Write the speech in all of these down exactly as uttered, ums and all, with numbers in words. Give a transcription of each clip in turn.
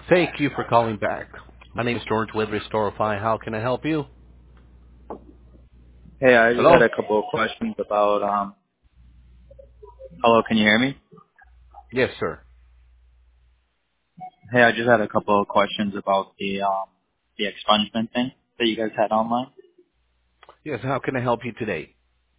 Thank you for calling back. My name is George with Restorify. How can I help you? Hey, I just had Hello? a couple of questions about, um, hello, can you hear me? Yes, sir. Hey, I just had a couple of questions about the, um, the expungement thing that you guys had online. Yes, how can I help you today?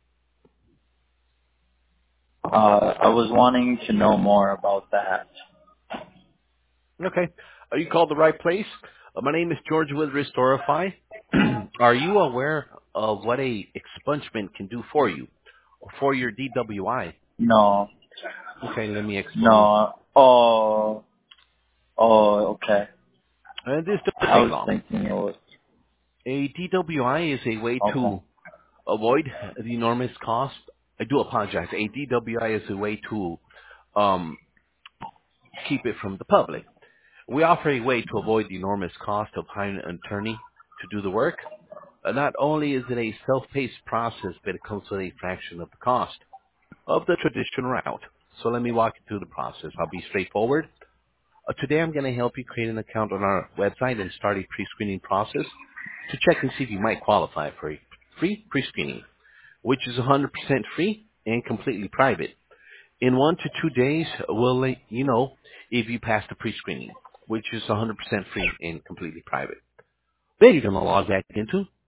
Uh, I was wanting to know more about that. Okay. Uh, you called the right place. Uh, my name is George with Restorify. Are you aware of what a expungement can do for you or for your D W I? No, Okay, let me explain. no, oh, oh, okay. Uh, this doesn't I take was long. thinking it was, A D W I is a way okay. to avoid the enormous cost. I do apologize. A D W I is a way to um, keep it from the public. We offer a way to avoid the enormous cost of hiring an attorney to do the work. Uh, not only is it a self-paced process, but it comes with a fraction of the cost of the traditional route. So let me walk you through the process. I'll be straightforward. Uh, today I'm going to help you create an account on our website and start a pre-screening process to check and see if you might qualify for a free pre-screening, which is one hundred percent free and completely private. In one to two days, we'll let you know if you pass the pre-screening, which is one hundred percent free and completely private. Then you're going to log back into